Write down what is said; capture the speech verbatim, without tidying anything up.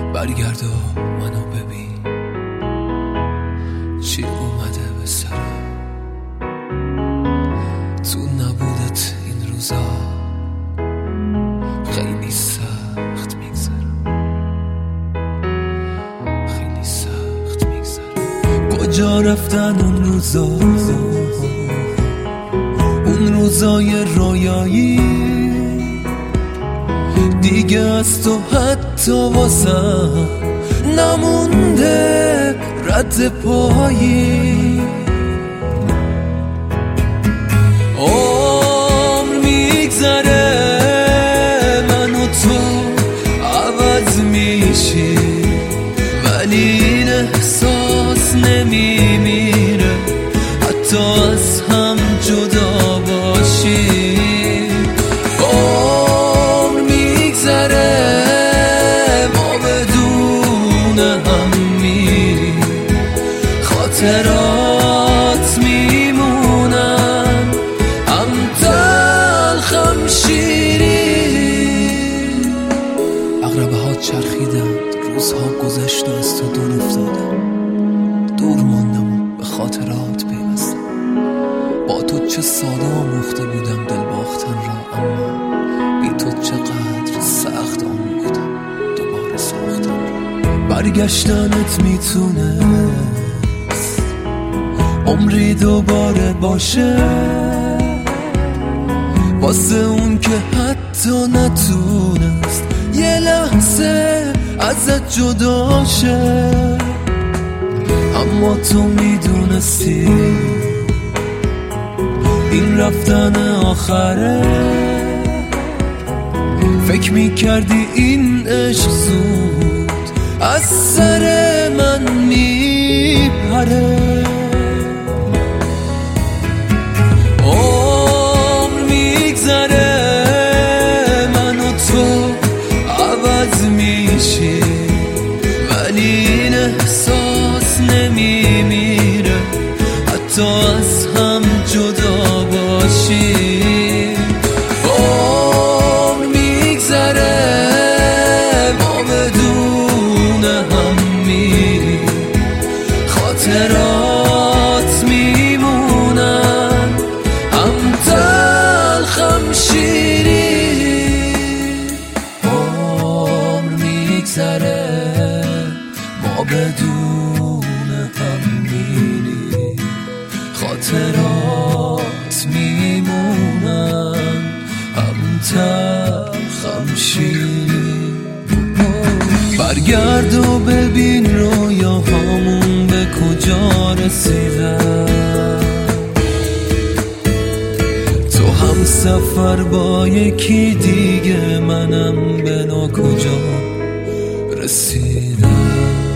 برگرد و منو ببین چی اومده به سرم. تو نبودت این روزا خیلی سخت میگذرم، خیلی سخت میگذرم. کجا رفتن اون روزا، اون روزای رویایی؟ دیگه از تو حتی واسم نمونده رد پایی. عمر میگذره من و تو عوض میشی، ولی این احساس نمیمیره حتی از هم جدا باشی. خاطرات میمونن هم تلخ هم شیرین. عقربه ها چرخیدند، روزها گذشت و از تو دور افتادم. دور ماندم و به خاطرات پیوستم. با تو چه ساده آموخته بودم دل باختن را، اما بی تو چقدر سخت آموختم دوباره ساختن را. برگشتنت میتونه عمری دوباره باشه، واسه اون که حتی نتونست یه لحظه ازت جدا شه. اما تو میدونستی این رفتن آخره، فکر میکردی این عشق زود از سر من میپره. ولی این احساس نمیمیره حتی از هم جدا باشی. عمر میگذره ما بدون هم میریم، خاطرات میمونن هم تلخ هم شیرین. عمر میگذره ما بدون هم میریم، خاطرات میمونن هم تلخ هم شیرین. برگرد و ببین رویاهامون به کجا رسیدن. تو هم سفر با یکی دیگه، منم به نا کجا رسیدم.